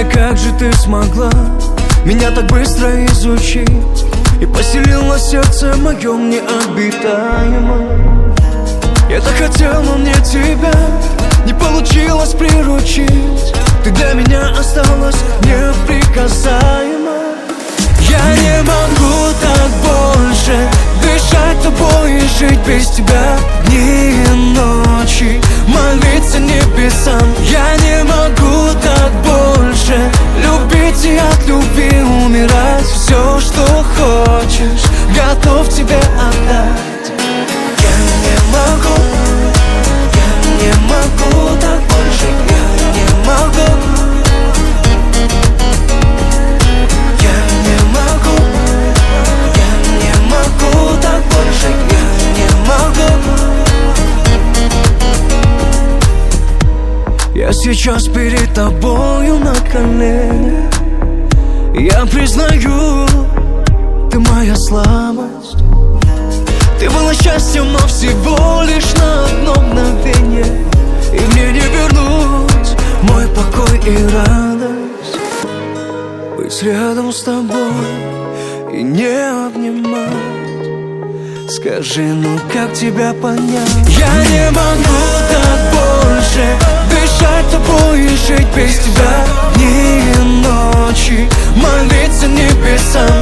как же ты смогла меня так быстро изучить и поселила сердце моем необитаемом. Я так хотел, но мне тебя не получилось приручить. Ты для меня осталась неприкасаема. Я не могу так больше дышать тобой и жить без тебя дни и ночи, молиться небесам. Я не могу так больше любить и от любви умирать. Все, что хочешь, готов тебе отдать. Я не могу так больше. Я не могу. Я не могу так больше. Я не могу. Я сейчас перед тобою на коленях. Я признаю, ты моя слабость. Ты была счастьем, но всего лишь на одно мгновение. И мне не вернуть мой покой и радость. Быть рядом с тобой и не обнимать. Скажи, ну как тебя понять? Я не могу так больше дышать тобой и жить без тебя дни и ночи, молиться небесам.